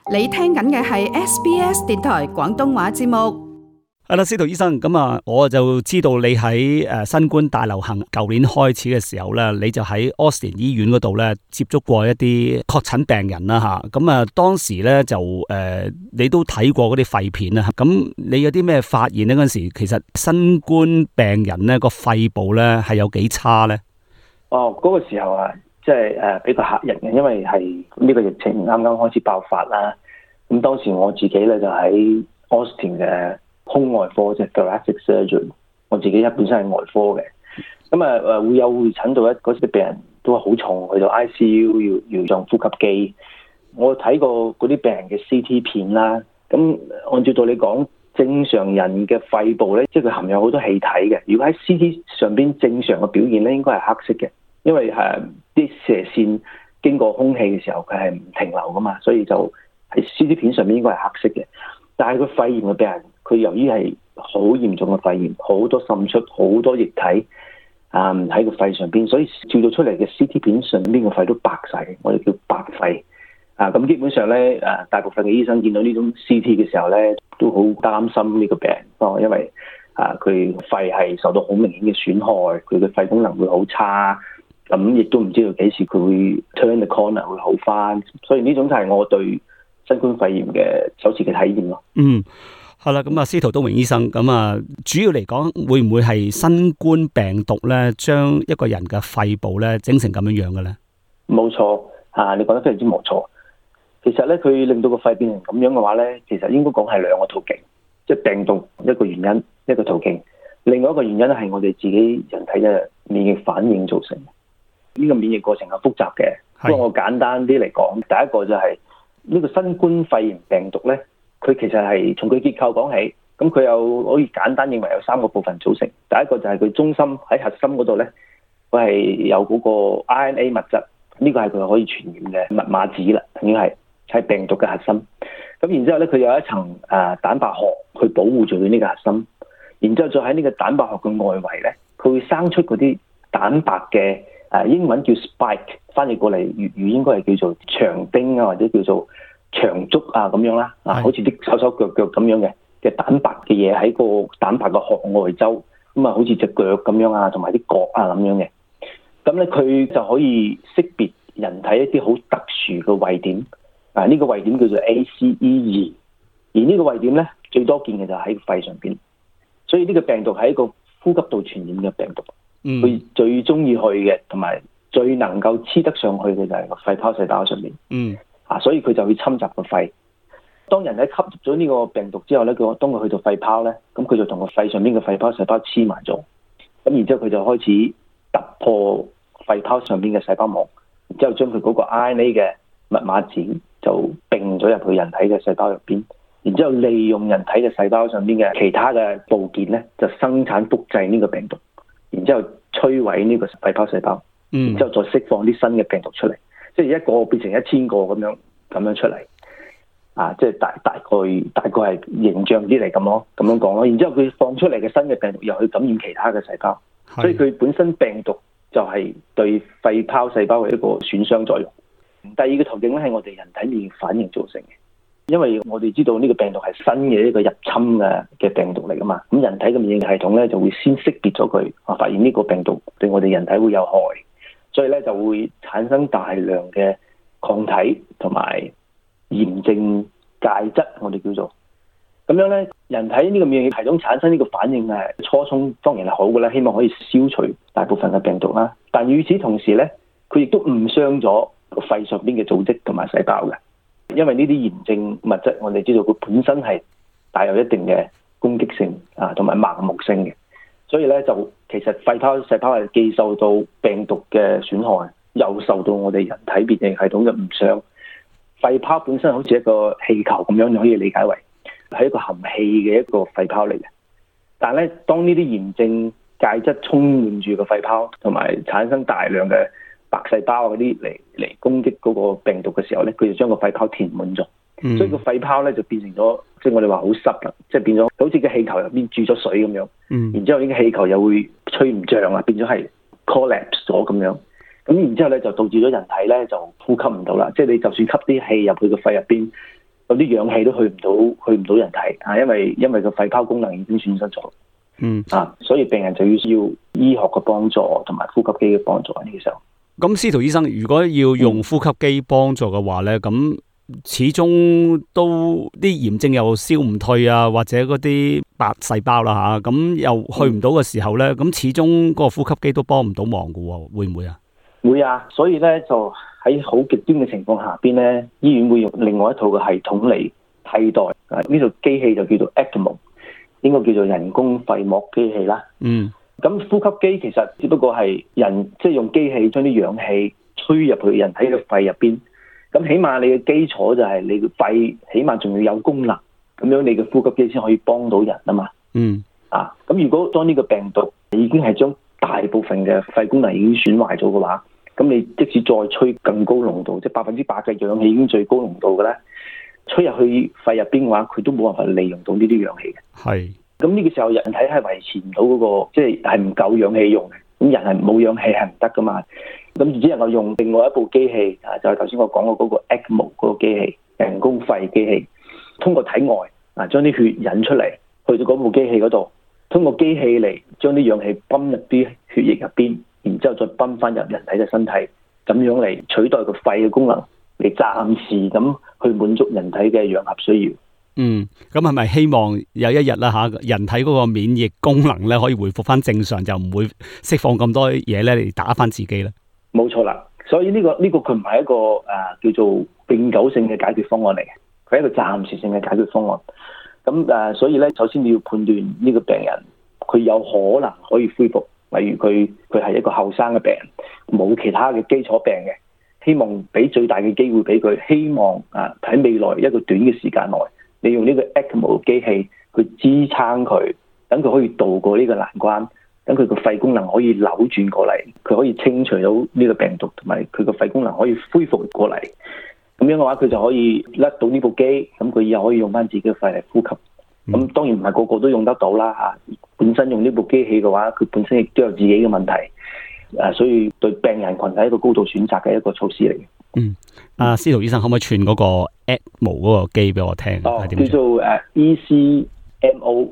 你聽緊嘅係 SBS 電台廣東話節目。 係啦，司徒醫生，咁我就知道你喺新冠大流行舊年開始嘅時候咧，你就喺 Austin 醫院嗰度咧接觸過一啲確診病人啦吓。咁當時咧就你都睇過嗰啲肺片啦。咁你有啲咩發現呢？嗰陣時其實新冠病人咧個肺部咧係有幾差咧？ 嗰個時候啊，即係比較嚇人嘅，因為係呢個疫情啱啱開始爆發啦。咁當時我自己咧就喺 Austin 嘅胸外科，即係 thoracic surgeon， 我自己本身係外科嘅。咁會有會診到嗰啲病人都好重，去到 ICU 要用呼吸機。我睇過嗰啲病人嘅 CT 片啦。咁按照道理講，正常人嘅肺部咧，即係佢含有好多氣體嘅。如果喺 CT 上邊正常嘅表現咧，應該係黑色嘅，因為啲射線經過空氣嘅時候，佢係唔停留噶嘛，所以就喺 CT 片上面應該係黑色嘅。但係佢肺炎嘅病人，佢由於係好嚴重嘅肺炎，好多滲出好多液體喺個肺上邊，所以照到出嚟嘅 CT 片上邊個肺都白晒，我哋叫白肺。咁基本上咧，大部分嘅醫生見到呢種 CT 嘅時候咧，都好擔心呢個病人，因為佢肺係受到好明顯嘅損害，佢嘅肺功能會好差，咁亦都唔知道幾時佢會 turn the corner 會好翻，所以呢種就係我對新冠肺炎嘅首次嘅體驗咯。 係啦，咁司徒東榮醫生，咁主要嚟講，會唔會係新冠病毒咧，將一個人嘅肺部咧整成咁樣嘅咧？冇錯，你講得非常之冇錯。其實咧，佢令到個肺變成咁樣嘅話咧，其實應該講係兩個途徑，即係病毒一個原因，一個途徑。另外一個原因咧係我哋自己人體嘅免疫反應造成。呢個免疫過程係複雜嘅，不過我簡單啲嚟講，第一個就係呢個新冠肺炎病毒咧，佢其實係從佢結構講起，咁佢有可以簡單認為有三個部分組成。第一個就係佢中心喺核心嗰度咧，佢係有嗰個 RNA 物質，呢個係佢可以傳染嘅密碼紙啦，等於係病毒嘅核心。咁然之後咧，佢有一層蛋白殼去保護住佢呢個核心，然之後再喺呢個蛋白殼嘅外圍咧，佢會生出嗰啲蛋白嘅英文叫 spike， 翻譯過嚟粵語應該係叫做長釘啊，或者叫做長竹啊咁樣啦，好似啲手手腳腳咁樣嘅蛋白嘅嘢喺個蛋白嘅殼外周，咁好似隻腳咁樣啊，同埋啲角啊咁樣嘅。咁咧佢就可以識別人體一啲好特殊嘅位點，呢個位點叫做 ACE2， 而呢個位點咧最多見嘅就喺肺上邊，所以呢個病毒係一個呼吸道傳染嘅病毒。佢最中意去嘅，同埋最能夠黐得上去嘅就係個肺泡細胞上面。所以佢就會侵襲個肺。當人喺吸入咗呢個病毒之後咧，當佢去到肺泡咧，咁佢就同個肺上邊嘅肺泡細胞黐埋咗。咁然之後佢就開始突破肺泡上邊嘅細胞膜，然之後將佢嗰個 RNA 嘅密碼紙就並咗入去人體嘅細胞入邊，然之後利用人體嘅細胞上邊嘅其他嘅部件咧，就生產複製呢個病毒，然之後摧毀呢個肺泡細胞，然之後再釋放啲新嘅病毒出嚟，即係一個變成1000個咁樣出嚟。即係大概係形象啲嚟咁樣講咯。然之後佢放出嚟嘅新嘅病毒又去感染其他嘅細胞，所以佢本身病毒就係對肺泡細胞嘅一個損傷作用。第二個途徑咧係我哋人體免疫反應造成嘅，因為我哋知道呢個病毒係新嘅一個入侵嘅病毒嚟噶嘛，咁人體嘅免疫系統咧就會先識別咗佢，發現呢個病毒對我哋人體會有害，所以咧就會產生大量嘅抗體同埋炎症介質，我哋叫做咁樣咧。人體呢個免疫系統產生呢個反應初衷當然係好嘅啦，希望可以消除大部分嘅病毒啦。但與此同時咧，佢亦都誤傷咗肺上邊嘅組織同埋細胞嘅，因為呢啲炎症物質我哋知道佢本身係帶有一定嘅攻擊性同埋盲目性嘅，所以咧就其實肺泡細胞係既受到病毒嘅損害，又受到我哋人體免疫系統嘅誤傷。肺泡本身好似一個氣球咁樣，你可以理解為係一個含氣嘅一個肺泡嚟嘅。但係咧，當呢啲炎症介質充滿住個肺泡，同埋產生大量嘅白細胞嗰啲嚟攻擊嗰個病毒嘅時候咧，佢就將個肺泡填滿咗。所以個肺泡咧就變成咗，即係我哋話好濕啦，即係變咗好似個氣球入邊注咗水咁樣。然之後呢個氣球又會吹唔脹啊，變咗係 collapse 咗咁樣。咁然之後咧就導致咗人體咧就呼吸唔到啦，即係你就算吸啲氣入去個肺入邊， 有啲氧氣都去唔到人體啊，因為個肺泡功能已經損失咗。所以病人就要醫學嘅幫助同埋呼吸機嘅幫助呢個時候。 咁司徒醫生，如果要用呼吸機幫助嘅話咧，咁始終都啲炎症又消唔退啊，或者嗰啲白細胞啦吓，咁又去唔到嘅時候咧，咁始終個呼吸機都幫唔到忙嘅，會唔會啊？會啊，所以咧就喺好極端嘅情況下邊咧，醫院會用另外一套嘅系統嚟替代。呢套機器就叫做 ECMO， 應該叫做人工肺膜機器啦。咁呼吸機其實只不過係即係用機器將啲氧氣吹入去人體嘅肺入邊。咁起碼你嘅基礎就係你嘅肺起碼仲要有功能，咁樣你嘅呼吸機先可以幫到人啊嘛。咁如果當呢個病毒已經係將大部分嘅肺功能已經損壞咗嘅話，咁你即使再吹更高濃度，即係100%嘅氧氣已經最高濃度嘅咧，吹入去肺入邊嘅話，佢都冇辦法利用到呢啲氧氣嘅。係。咁呢個時候人體係維持唔到嗰個，即係唔夠氧氣用嘅。咁人係冇氧氣係唔得噶嘛。咁只能夠用另外一部機器，就係頭先我講過嗰個 ECMO 嗰個機器，人工肺機器，通過體外將啲血引出嚟，去到嗰部機器嗰度，通過機器嚟將啲氧氣泵入啲血液入邊，然之後再泵翻入人體嘅身體，咁樣嚟取代個肺嘅功能，嚟暫時咁去滿足人體嘅氧合需要。 咁係咪希望有一日啦吓，人體嗰個免疫功能咧可以回復翻正常，就唔會釋放咁多嘢咧嚟打翻自己咧？冇錯啦，所以呢個佢唔係一個叫做永久性嘅解決方案嚟嘅，佢係一個暫時性嘅解決方案。咁所以咧，首先你要判斷呢個病人佢有可能可以恢復，例如佢係一個後生嘅病人，冇其他嘅基礎病嘅，希望俾最大嘅機會俾佢，希望喺未來一個短嘅時間內，你用呢個 ECMO 機器去支撐佢，等佢可以渡過呢個難關，等佢個肺功能可以扭轉過嚟，佢可以清除到呢個病毒，同埋佢個肺功能可以恢復過嚟。咁樣嘅話，佢就可以甩到呢部機，咁佢又可以用翻自己嘅肺嚟呼吸。咁當然唔係個個都用得到啦嚇。本身用呢部機器嘅話，佢本身亦都有自己嘅問題，所以對病人群係一個高度選擇嘅一個措施嚟嘅。 司徒醫生可唔可以傳嗰個 ECMO 嗰個機俾我聽？ 叫做ECMO。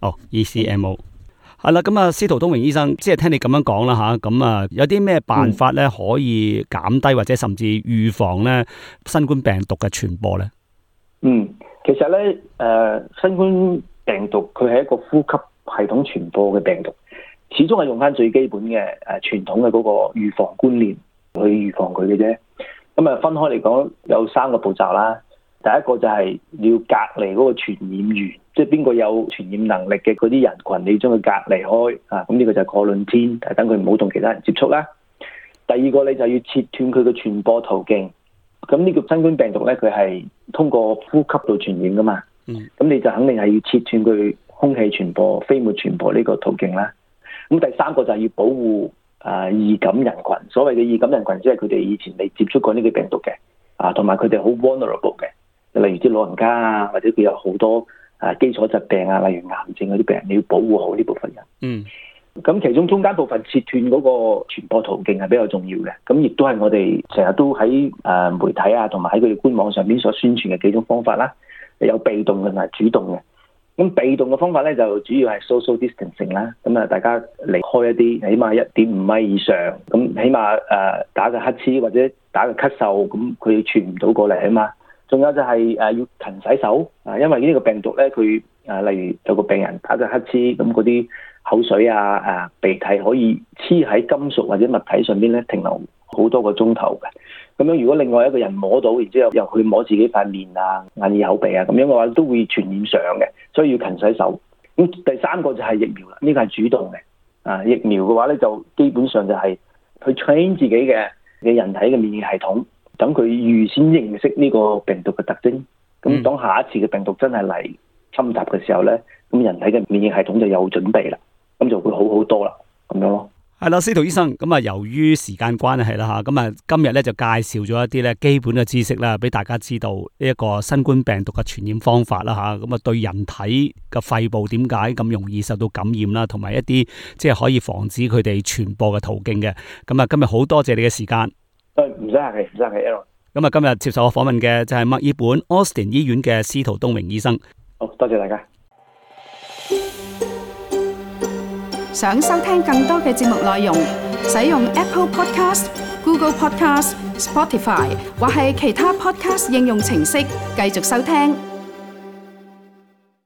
ECMO。係啦，咁司徒東榮醫生，即係聽你咁樣講啦吓，咁有啲咩辦法咧可以減低或者甚至預防咧新冠病毒嘅傳播咧？ 其實咧，新冠病毒佢係一個呼吸系統傳播嘅病毒，始終係用翻最基本嘅傳統嘅嗰個預防觀念去預防佢嘅啫。咁分開嚟講，有3個步驟啦。第一個就係你要隔離嗰個傳染源，即係邊個有傳染能力嘅嗰啲人群，你將佢隔離開咁呢個就係quarantine，等佢唔好同其他人接觸啦。第二個你就要切斷佢嘅傳播途徑。咁呢個新冠病毒咧，佢係通過呼吸道傳染噶嘛。咁你就肯定係要切斷佢空氣傳播、飛沫傳播呢個途徑啦。咁第三個就係要保護易感人群。所謂嘅易感人群，即係佢哋以前未接觸過呢個病毒嘅，同埋佢哋好 vulnerable 嘅。例如啲老人家啊，或者佢有好多基礎疾病啊，例如癌症嗰啲病人，你要保護好呢部分人。咁其中中間部分切斷嗰個傳播途徑係比較重要嘅。咁亦都係我哋成日都喺媒體啊，同埋喺佢哋官網上邊所宣傳嘅幾種方法啦。有被動嘅同埋主動嘅。咁被動嘅方法咧，就主要係 social distancing 啦。咁大家離開一啲，起碼1.5米以上。咁起碼打個乞嗤或者打個咳嗽，咁佢傳唔到過嚟啊嘛。仲有就係要勤洗手，因為呢個病毒咧，佢例如有個病人打個乞嗤，咁嗰啲口水鼻涕可以黐喺金屬或者物體上邊咧，停留好多個鐘頭嘅。咁樣如果另外一個人摸到，然之後又去摸自己塊面眼耳口鼻咁樣嘅話，都會傳染上嘅，所以要勤洗手。咁第三個就係疫苗啦，呢個係主動嘅。疫苗嘅話咧，就基本上就係去 train 自己嘅人體嘅免疫系統。等佢預先認識呢個病毒嘅特徵，咁當下一次嘅病毒真係嚟侵襲嘅時候咧，咁人體嘅免疫系統就有準備啦，咁就會好好多啦，咁樣咯。係啦，司徒醫生，咁由於時間關係啦吓，咁今日咧就介紹咗一啲咧基本嘅知識啦，俾大家知道呢一個新冠病毒嘅傳染方法啦吓，咁對人體嘅肺部點解咁容易受到感染啦，同埋一啲即係可以防止佢哋傳播嘅途徑嘅。咁今日好多謝你嘅時間。 唔使客氣，Aaron。 咁啊，今日接受我訪問嘅就係墨爾本 Austin 醫院嘅司徒東榮醫生。 好，多謝大家。 想收聽更多嘅節目內容，使用 Apple Podcast、Google Podcast、Spotify 或係其他 Podcast 應用程式繼續收聽。